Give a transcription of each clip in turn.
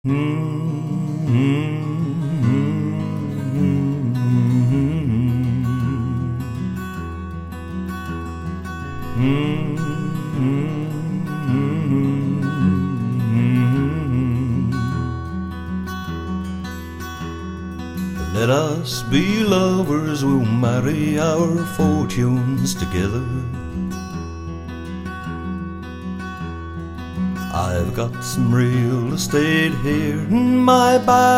Let us be lovers, we'll marry our fortunes together. I've got some real estate here in my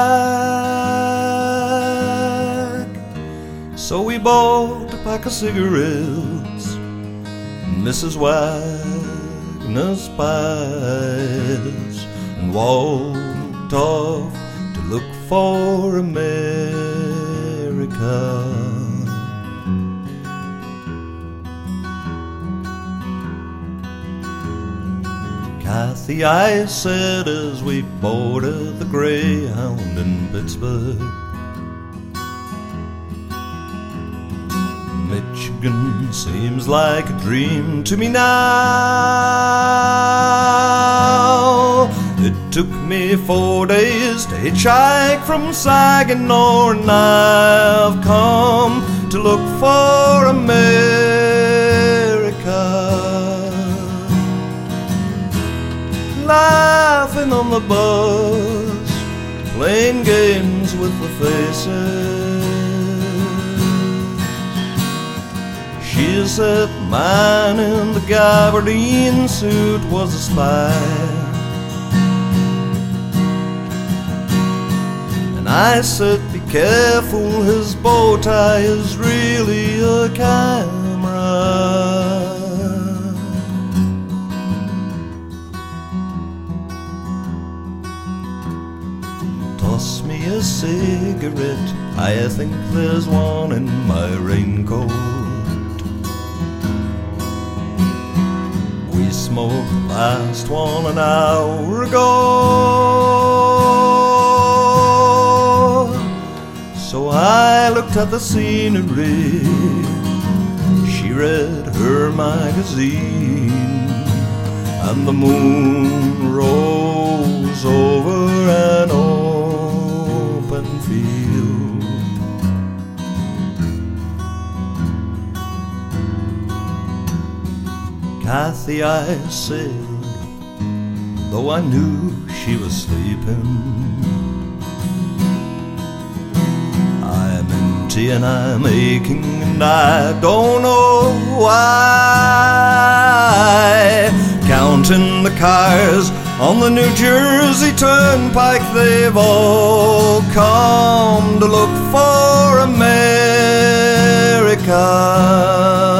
bag. So we bought a pack of cigarettes, Mrs. Wagner's pies, and walked off to look for America. Kathy, I said as we boarded the Greyhound in Pittsburgh, Michigan seems like a dream to me now. It took me 4 days to hitchhike from Saginaw, and I've come to look for America. Laughing on the bus, playing games with the faces. She said the man in the gabardine suit was a spy, and I said be careful, his bow tie is really a camera. Toss me a cigarette, I think there's one in my raincoat. We smoked the last one an hour ago. So I looked at the scenery, she read her magazine, and the moon rose over an open field. Kathy, I said, though I knew she was sleeping, I'm empty and I'm aching, and I don't know why. Counting the cars on the New Jersey Turnpike, they've all come to look for America.